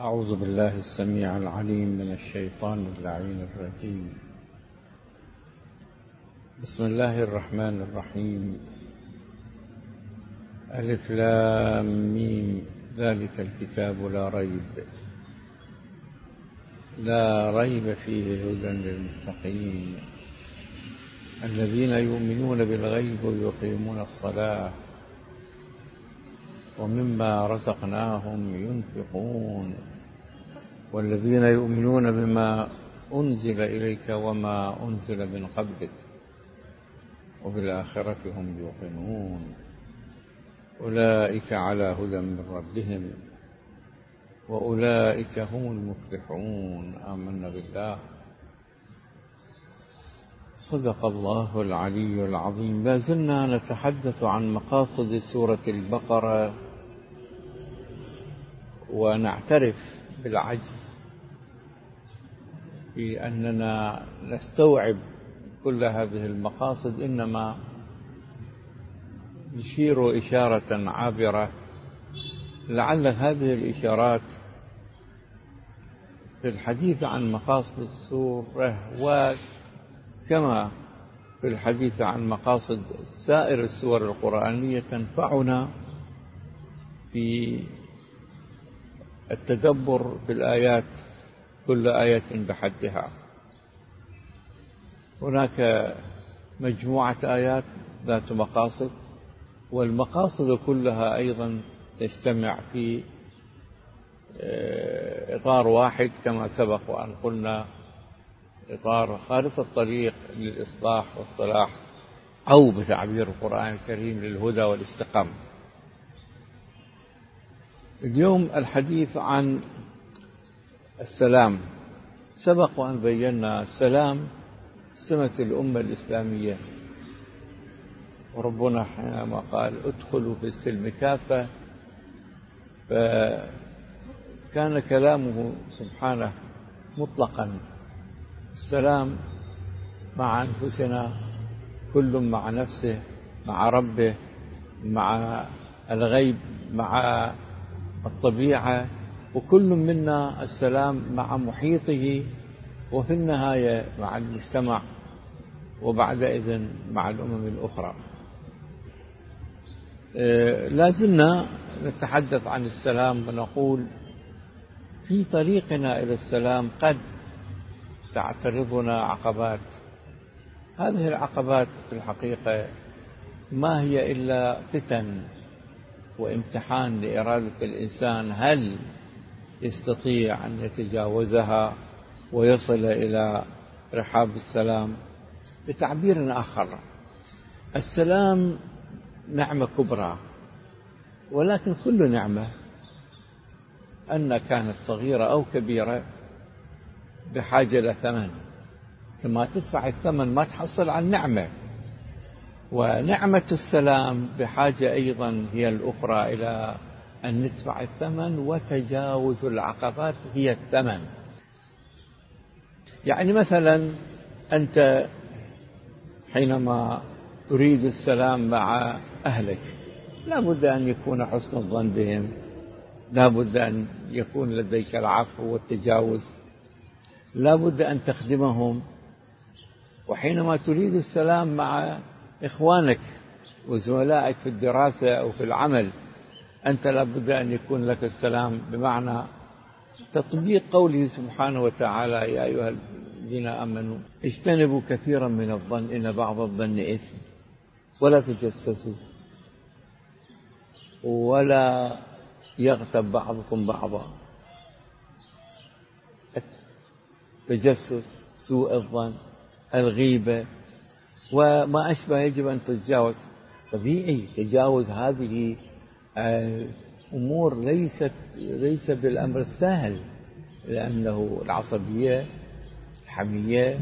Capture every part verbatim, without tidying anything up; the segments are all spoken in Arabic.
أعوذ بالله السميع العليم من الشيطان اللعين الرجيم. بسم الله الرحمن الرحيم. ألف لام ميم ذلك الكتاب لا ريب لا ريب فيه هدى للمتقين الذين يؤمنون بالغيب ويقيمون الصلاة ومما رزقناهم ينفقون والذين يؤمنون بما أنزل إليك وما أنزل من قبلك وبالآخرة هم يوقنون أولئك على هدى من ربهم وأولئك هم المفلحون. آمنا بالله. صدق الله العلي العظيم. لا زلنا نتحدث عن مقاصد سورة البقرة ونعترف بالعجز في أننا نستوعب كل هذه المقاصد، إنما نشير إشارة عابرة لعل هذه الإشارات في الحديث عن مقاصد السورة وكما في الحديث عن مقاصد سائر السور القرآنية تنفعنا في التدبر في الآيات، كل آية بحدها. هناك مجموعة آيات ذات مقاصد، والمقاصد كلها أيضا تجتمع في إطار واحد كما سبق وأن قلنا، إطار خارطة الطريق للإصلاح والصلاح، أو بتعبير القرآن الكريم للهدى والاستقامة. اليوم الحديث عن السلام. سبق وأن بينا السلام سمة الأمة الإسلامية، وربنا حينما قال ادخلوا في السلم كافة، فكان كلامه سبحانه مطلقا. السلام مع أنفسنا، كل مع نفسه، مع ربه، مع الغيب، مع الطبيعة، وكل منا السلام مع محيطه، وفي النهاية مع المجتمع، وبعد إذن مع الأمم الأخرى. لازلنا نتحدث عن السلام ونقول في طريقنا إلى السلام قد تعترضنا عقبات. هذه العقبات في الحقيقة ما هي إلا فتن وامتحان لإرادة الإنسان، هل يستطيع أن يتجاوزها ويصل إلى رحاب السلام. بتعبير آخر، السلام نعمة كبرى، ولكن كل نعمة أن كانت صغيرة أو كبيرة بحاجة لثمن، كما تدفع الثمن ما تحصل عن نعمة. ونعمة السلام بحاجة أيضا هي الأخرى إلى أن ندفع الثمن، وتجاوز العقبات هي الثمن. يعني مثلا أنت حينما تريد السلام مع أهلك لا بد أن يكون حسن الظن بهم، لا بد أن يكون لديك العفو والتجاوز، لا بد أن تخدمهم. وحينما تريد السلام مع إخوانك وزملائك في الدراسة أو في العمل، أنت لا بد أن يكون لك السلام بمعنى تطبيق قوله سبحانه وتعالى: يا أيها الذين آمنوا اجتنبوا كثيرا من الظن إن بعض الظن إثم ولا تجسسوا ولا يغتب بعضكم بعضا. التجسس، سوء الظن، الغيبة وما أشبه يجب أن تتجاوز. طبيعي تجاوز هذه أمور ليست ليس بالأمر السهل، لأنه العصبية، الحمية،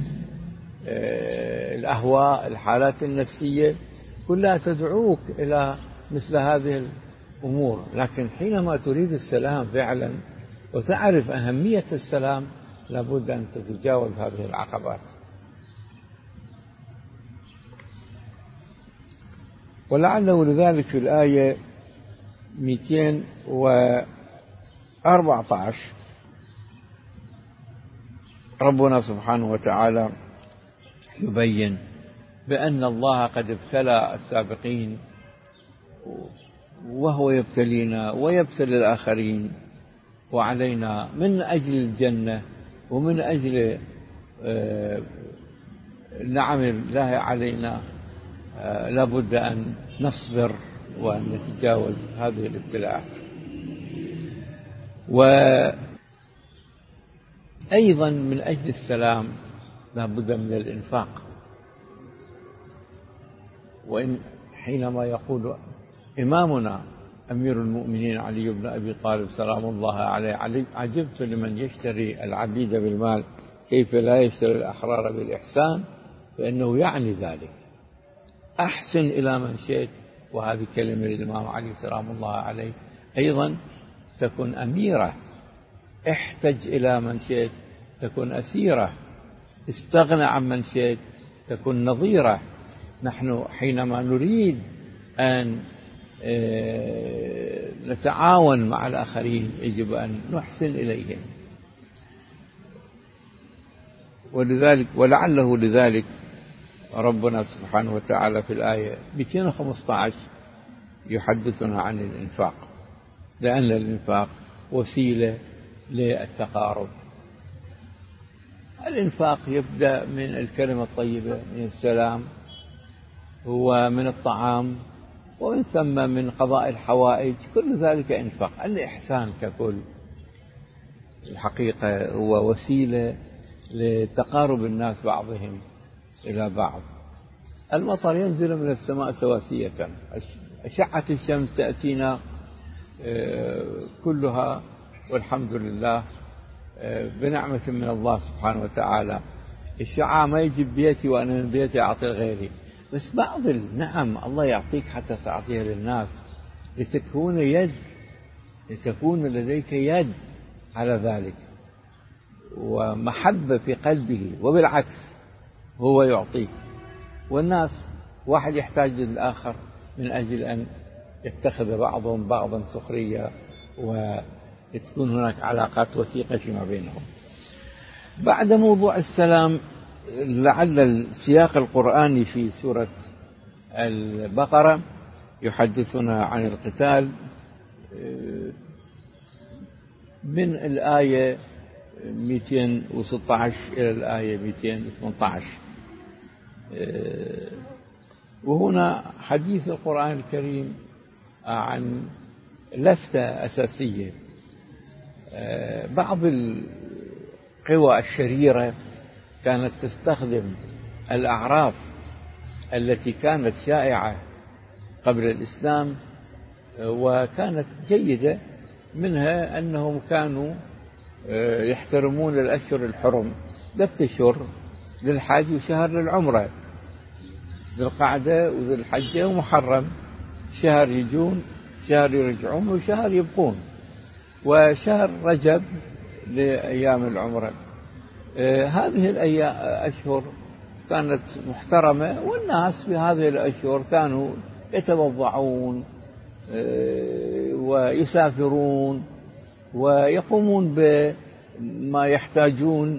الأهواء، الحالات النفسية كلها تدعوك إلى مثل هذه الأمور. لكن حينما تريد السلام فعلا وتعرف أهمية السلام لابد أن تتجاوز هذه العقبات. ولعله لذلك في الآية مئتين وأربعة عشر ربنا سبحانه وتعالى يبين بأن الله قد ابتلى السابقين وهو يبتلينا ويبتلي الآخرين، وعلينا من أجل الجنة ومن أجل نعم الله علينا لابد أن نصبر وأن نتجاوز هذه الابتلاءات. وأيضا من أجل السلام لابد من الإنفاق. وإن حينما يقول إمامنا أمير المؤمنين علي بن أبي طالب سلام الله عليه عجبت لمن يشتري العبيد بالمال كيف لا يشتري الأحرار بالإحسان، فإنه يعني ذلك أحسن إلى من شئت. وهذه كلمة الإمام علي سلام الله عليه أيضا تكون أميرة، احتج إلى من شئت تكون أسيرة، استغنى عن من شئت تكون نظيرة. نحن حينما نريد أن نتعاون مع الآخرين يجب أن نحسن إليهم. ولذلك ولعله لذلك ربنا سبحانه وتعالى في الآية مئتين وخمسة عشر يحدثنا عن الإنفاق، لأن الإنفاق وسيلة للتقارب. الإنفاق يبدأ من الكلمة الطيبة، من السلام، ومن الطعام، ومن ثم من قضاء الحوائج، كل ذلك إنفاق. الإحسان ككل الحقيقة هو وسيلة لتقارب الناس بعضهم إلى بعض. المطر ينزل من السماء سواسية، أشعة الشمس تأتينا كلها والحمد لله بنعمة من الله سبحانه وتعالى. الشعاع ما يجيب بيتي وأنا من بيتي أعطي غيري، بس بعض النعم الله يعطيك حتى تعطيها للناس لتكون يد لتكون لديك يد على ذلك ومحبة في قلبه، وبالعكس هو يعطيك. والناس واحد يحتاج للآخر من أجل أن يتخذ بعضهم بعضا سخرية وتكون هناك علاقات وثيقة فيما بينهم. بعد موضوع السلام، لعل السياق القرآني في سورة البقرة يحدثنا عن القتال من الآية مئتين وستة عشر إلى الآية مئتين وثمانية عشر. وهنا حديث القرآن الكريم عن لفتة أساسية. بعض القوى الشريرة كانت تستخدم الأعراف التي كانت شائعة قبل الإسلام وكانت جيدة، منها أنهم كانوا يحترمون الأشهر الحرم، ثلاث أشهر للحج وشهر للعمرة، ذي القعدة وذي الحجة ومحرم، شهر يجون شهر يرجعون وشهر يبقون، وشهر رجب لأيام العمرة. آه هذه الأيام أشهر كانت محترمة، والناس في هذه الأشهر كانوا يتوضعون آه ويسافرون ويقومون بما يحتاجون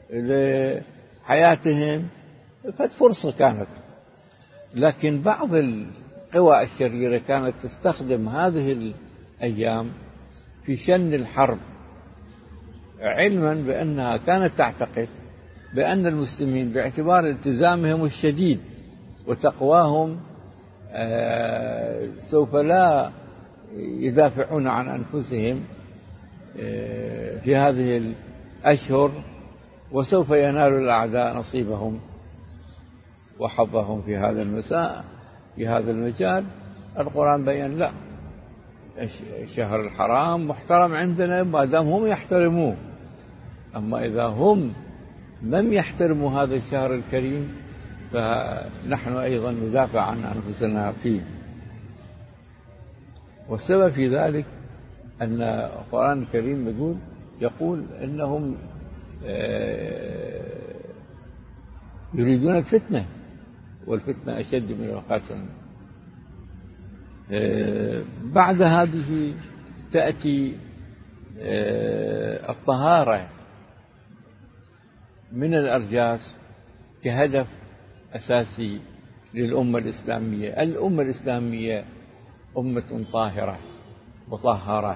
لحياتهم، ففرصة كانت. لكن بعض القوى الشريرة كانت تستخدم هذه الأيام في شن الحرب، علما بأنها كانت تعتقد بأن المسلمين باعتبار التزامهم الشديد وتقواهم سوف لا يدافعون عن أنفسهم في هذه الأشهر، وسوف ينال الأعداء نصيبهم وحظهم في هذا المساء في هذا المجال. القرآن بيّن لا، الشهر الحرام محترم عندنا ما دام هم يحترموه، أما إذا هم لم يحترموا هذا الشهر الكريم فنحن أيضا ندافع عن أنفسنا فيه. والسبب في ذلك أن القرآن الكريم يقول يقول إنهم يريدون الفتنة، والفتنة أشد من القتل. بعد هذه تأتي الطهارة، من الأرجاس كهدف أساسي للأمة الإسلامية. الأمة الإسلامية أمة طاهرة مطهرة،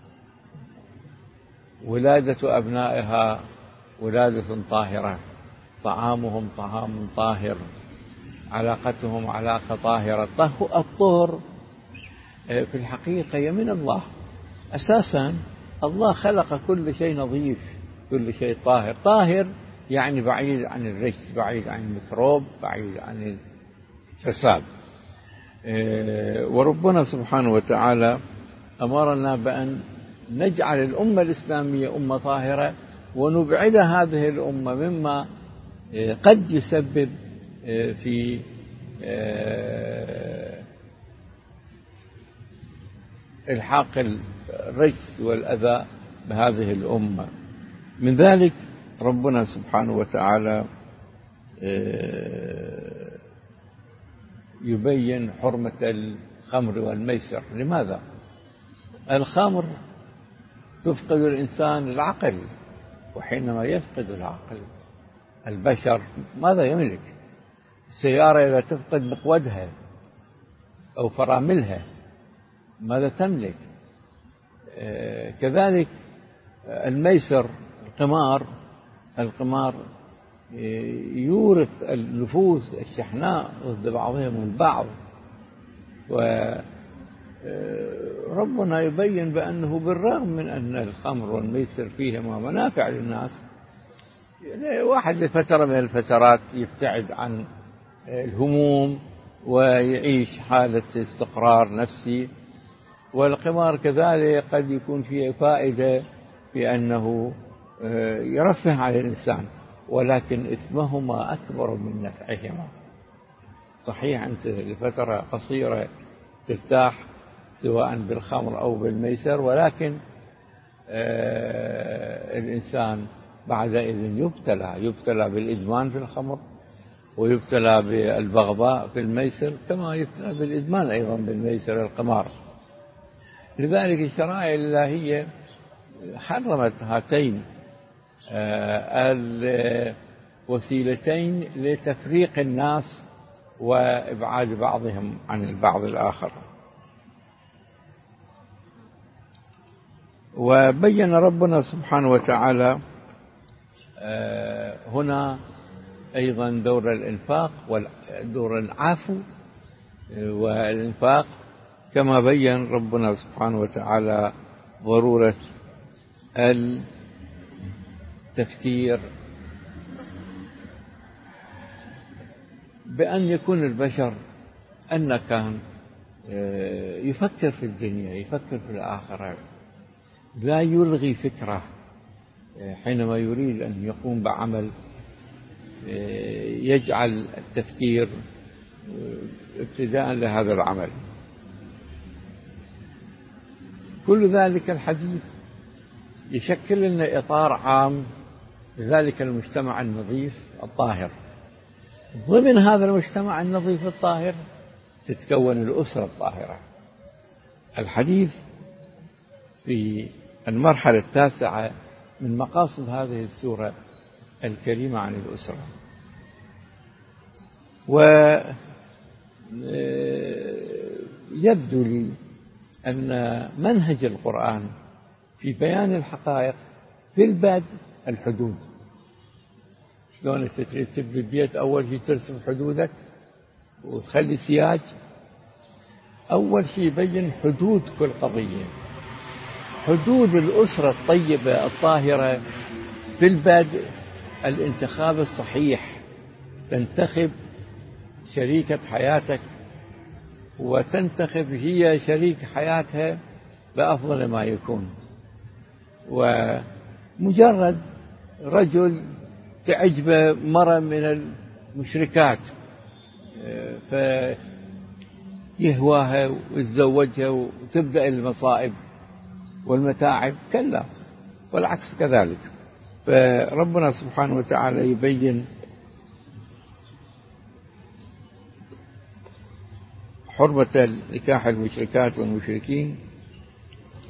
ولادة أبنائها ولادة طاهرة، طعامهم طعام طاهر، علاقتهم علاقة طاهرة. الطهر في الحقيقة هي من الله أساسا. الله خلق كل شيء نظيف، كل شيء طاهر. طاهر يعني بعيد عن الرجس، بعيد عن الميكروب، بعيد عن الفساد. وربنا سبحانه وتعالى أمرنا بأن نجعل الأمة الإسلامية أمة طاهرة، ونبعد هذه الأمة مما قد يسبب في الحاق الرجس والأذى بهذه الأمة. من ذلك ربنا سبحانه وتعالى يبين حرمة الخمر والميسر. لماذا؟ الخمر تفقد الإنسان العقل، وحينما يفقد العقل البشر ماذا يملك؟ السيارة إذا تفقد مقودها أو فراملها ماذا تملك؟ كذلك الميسر، القمار القمار يورث النفوس الشحناء ضد بعضهم البعض. وربنا يبين بأنه بالرغم من أن الخمر والميسر فيهما منافع للناس، يعني واحد لفترة من الفترات يبتعد عن الهموم ويعيش حالة استقرار نفسي. والقمار كذلك قد يكون فيه فائدة في أنه يرفه على الإنسان، ولكن إثمهما أكبر من نفعهما. صحيح أنت لفترة قصيرة ترتاح سواء بالخمر أو بالميسر، ولكن الإنسان بعدئذ يبتلى يبتلى بالإدمان في الخمر، ويبتلى بالبغضاء في الميسر، كما يبتلى بالإدمان أيضا بالميسر القمار. لذلك الشرائع الإلهية حرمت هاتين الوسيلتين لتفريق الناس وإبعاد بعضهم عن البعض الآخر. وبين ربنا سبحانه وتعالى هنا أيضا دور الإنفاق ودور العفو والإنفاق، كما بين ربنا سبحانه وتعالى ضرورة التفكير بأن يكون البشر أن كان يفكر في الدنيا، يفكر في الآخرة، لا يلغي فكره حينما يريد أن يقوم بعمل، يجعل التفكير ابتداء لهذا العمل. كل ذلك الحديث يشكل لنا إطار عام لذلك المجتمع النظيف الطاهر. ضمن هذا المجتمع النظيف الطاهر تتكون الأسرة الطاهرة. الحديث في المرحلة التاسعة من مقاصد هذه السورة الكريمة عن الأسرة. ويبدو لي أن منهج القرآن في بيان الحقائق في البدء الحدود. شلون أنت تريد تبني البيت أول شيء ترسم حدودك وتخلي سياج. أول شيء يبين حدود كل قضية، حدود الأسرة الطيبة الطاهرة. في البدء الانتخاب الصحيح، تنتخب شريكة حياتك وتنتخب هي شريك حياتها بأفضل ما يكون. ومجرد رجل تعجبه مرة من المشركات فيهواها ويتزوجها وتبدأ المصائب والمتاعب، كلا، والعكس كذلك. فربنا سبحانه وتعالى يبين حرمة نكاح المشركات والمشركين،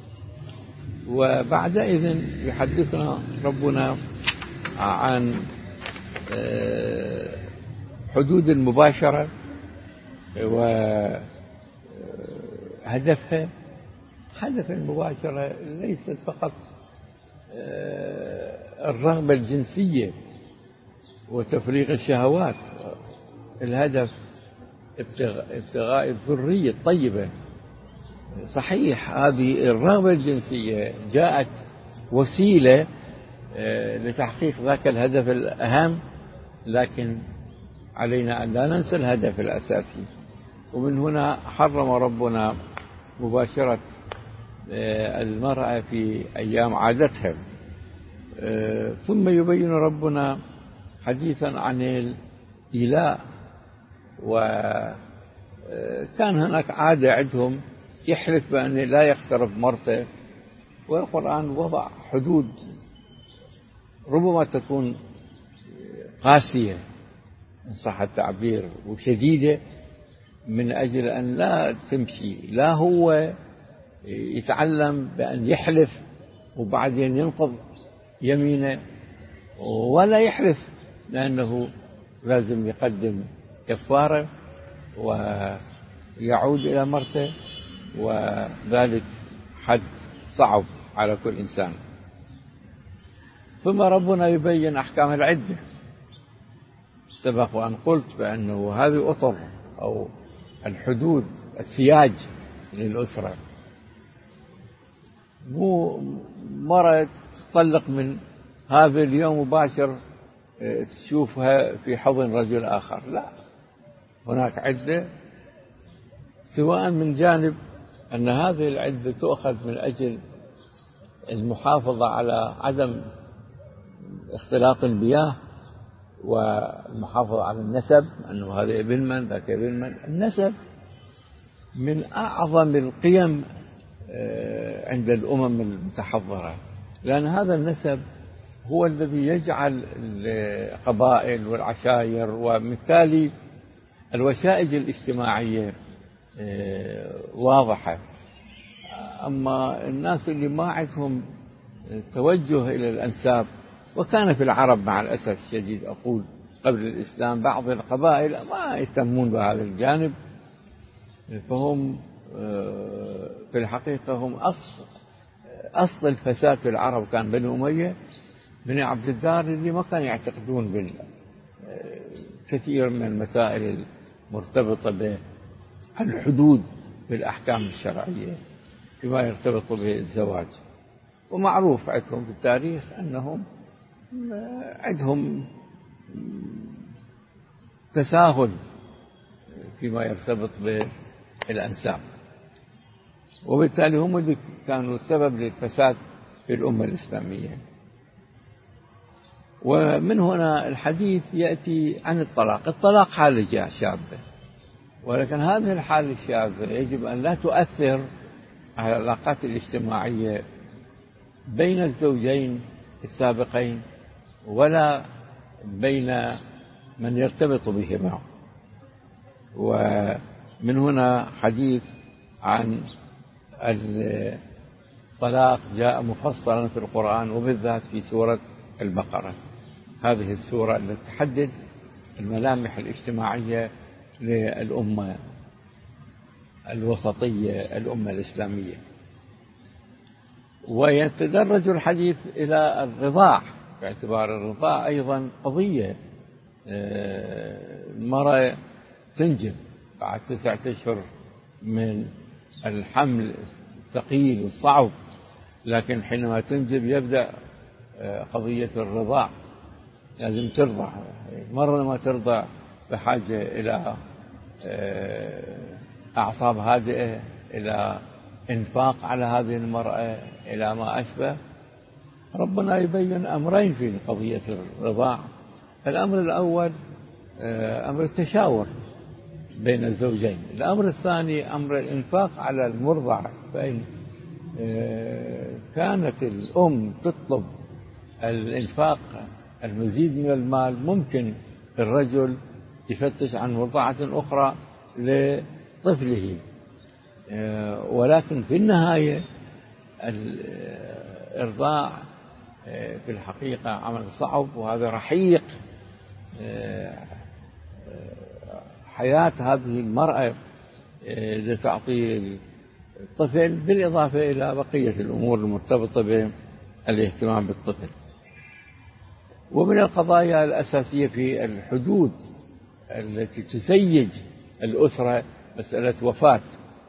وبعدئذ يحدثنا ربنا عن حدود المباشرة وهدفها. هدف المباشرة ليست فقط الرغبة الجنسية وتفريغ الشهوات، الهدف ابتغاء الذرية الطيبة. صحيح هذه الرغبة الجنسية جاءت وسيلة لتحقيق ذاك الهدف الأهم، لكن علينا أن لا ننسى الهدف الأساسي. ومن هنا حرم ربنا مباشرة المرأة في أيام عادتها. ثم يبين ربنا حديثا عن الإيلاء، وكان هناك عادة عندهم يحلف بأن لا يقترب مرته، والقرآن وضع حدود ربما تكون قاسية إن صح التعبير وشديدة، من أجل أن لا تمشي، لا هو يتعلم بأن يحلف وبعدين ينقض يمينه، ولا يحلف لأنه لازم يقدم كفارة ويعود إلى مرته، وذلك حد صعب على كل إنسان. ثم ربنا يبين أحكام العدة. سبق وأن قلت بأنه هذه أطر أو الحدود السياج للأسرة. مو مرة تطلق من هذا اليوم مباشر تشوفها في حضن رجل آخر، لا، هناك عدة، سواء من جانب أن هذه العدة تؤخذ من أجل المحافظة على عدم اختلاط المياه، والمحافظة على النسب، أنه هذا ابن من ذاك ابن من. النسب من أعظم القيم عند الأمم المتحضرة، لأن هذا النسب هو الذي يجعل القبائل والعشائر وبالتالي الوشائج الاجتماعية واضحة. أما الناس اللي ما عندهم توجه إلى الأنساب، وكان في العرب مع الأسف الشديد أقول قبل الإسلام بعض القبائل ما يهتمون بهذا الجانب، فهم في الحقيقة هم أصل أصل الفساد في العرب كان بني أمية بني عبد الدار، اللي ما كانوا يعتقدون بالكثير من المسائل المرتبطة بالحدود بالأحكام الشرعية فيما يرتبط بالزواج. ومعروف عندهم في التاريخ أنهم عندهم تساهل فيما يرتبط بالأنساب، وبالتالي هم اللي كانوا السبب للفساد في الأمة الإسلامية. ومن هنا الحديث يأتي عن الطلاق. الطلاق حالة شاذة، ولكن هذه الحالة الشاذة يجب أن لا تؤثر على العلاقات الاجتماعية بين الزوجين السابقين ولا بين من يرتبط بهما. ومن هنا حديث عن الطلاق جاء مفصلا في القرآن، وبالذات في سورة البقرة، هذه السورة التي تحدد الملامح الاجتماعية للأمة الوسطية، الأمة الإسلامية. ويتدرج الحديث إلى الرضاع، باعتبار الرضاع أيضا قضية. المرأة تنجب بعد تسعة أشهر من الحمل الثقيل والصعب، لكن حينما تنجب يبدأ قضية الرضاع، لازم ترضع. مرة ما ترضع بحاجة إلى أعصاب هادئة، إلى إنفاق على هذه المرأة، إلى ما أشبه. ربنا يبين أمرين في قضية الرضاع. الأمر الأول أمر التشاور بين الزوجين، الأمر الثاني أمر الإنفاق على المرضع. فإن كانت الأم تطلب الإنفاق المزيد من المال، ممكن الرجل يفتش عن مرضعة أخرى لطفله، ولكن في النهاية الإرضاع في الحقيقة عمل صعب، وهذا رحيق حياة هذه المرأة لتعطي الطفل، بالإضافة إلى بقية الأمور المرتبطة بالاهتمام بالطفل. ومن القضايا الأساسية في الحدود التي تسيج الأسرة مسألة وفاة.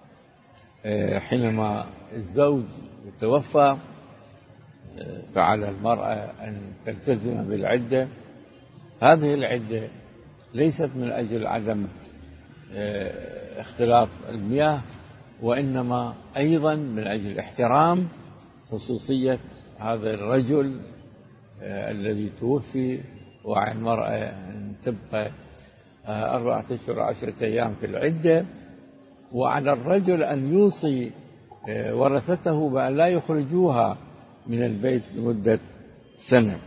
حينما الزوج يتوفى فعلى المرأة أن تلتزم بالعدة. هذه العدة ليست من أجل عدم اختلاط المياه، وإنما أيضا من أجل احترام خصوصية هذا الرجل الذي توفي، وعلى المرأة أن تبقى أربعة أشهر وعشرة أيام في العدة، وعلى الرجل أن يوصي ورثته بأن لا يخرجوها من البيت لمدة سنة.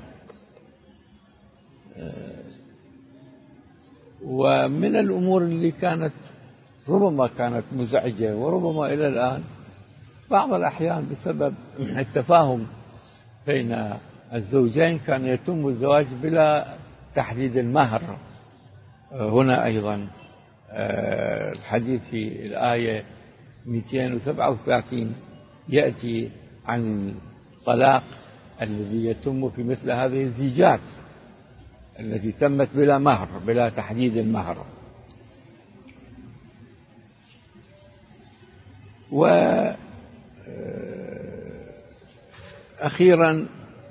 ومن الأمور اللي كانت ربما كانت مزعجة وربما إلى الآن بعض الأحيان بسبب التفاهم بين الزوجين كان يتم الزواج بلا تحديد المهر. هنا أيضا الحديث في الآية مئتين وسبعة وثلاثين يأتي عن الطلاق الذي يتم في مثل هذه الزيجات التي تمت بلا مهر، بلا تحديد المهر. وأخيرا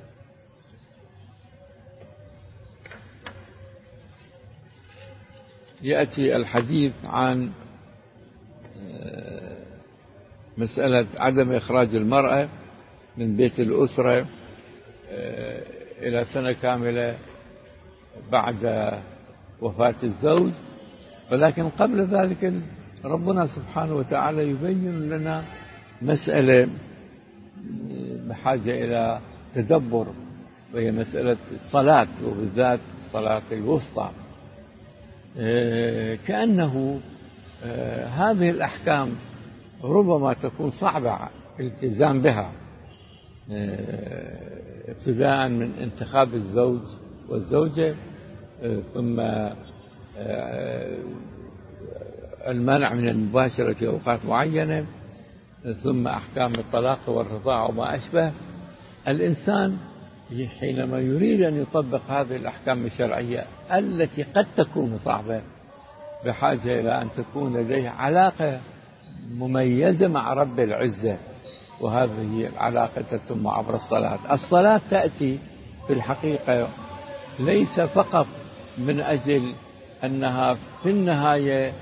يأتي الحديث عن مسألة عدم إخراج المرأة من بيت الأسرة إلى سنة كاملة بعد وفاة الزوج. ولكن قبل ذلك ربنا سبحانه وتعالى يبين لنا مسألة بحاجة إلى تدبر، وهي مسألة الصلاة، وبالذات الصلاة الوسطى. كأنه هذه الأحكام ربما تكون صعبة الالتزام بها، ابتداء من انتخاب الزوج والزوجة، ثم المنع من المباشرة في أوقات معينة، ثم أحكام الطلاق والرضاعة وما أشبه. الإنسان حينما يريد أن يطبق هذه الأحكام الشرعية التي قد تكون صعبة بحاجة إلى أن تكون لديه علاقة مميزة مع رب العزة، وهذه العلاقة تتم عبر الصلاة. الصلاة تأتي في الحقيقة ليس فقط من أجل أنها في النهاية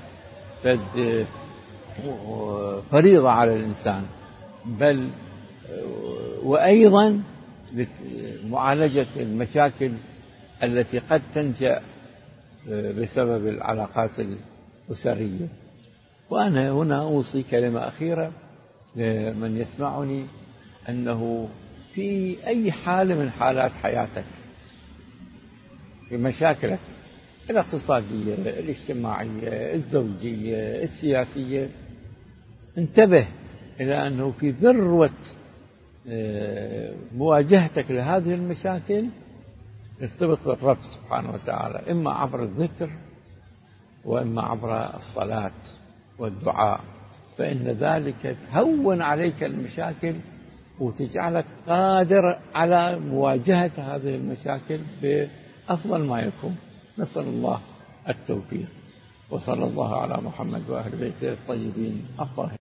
فريضة على الإنسان، بل وأيضا لمعالجة المشاكل التي قد تنشأ بسبب العلاقات الأسرية. وأنا هنا أوصي كلمة أخيرة لمن يسمعني، أنه في أي حال من حالات حياتك، في مشاكلك الاقتصادية، الاجتماعية، الزوجية، السياسية، انتبه إلى أنه في ذروة مواجهتك لهذه المشاكل ارتبط بالرب سبحانه وتعالى، إما عبر الذكر وإما عبر الصلاة والدعاء، فإن ذلك تهون عليك المشاكل وتجعلك قادر على مواجهة هذه المشاكل بأفضل ما يكون. نسأل الله التوفيق، وصلى الله على محمد وأهل بيته الطيبين الطاهرين.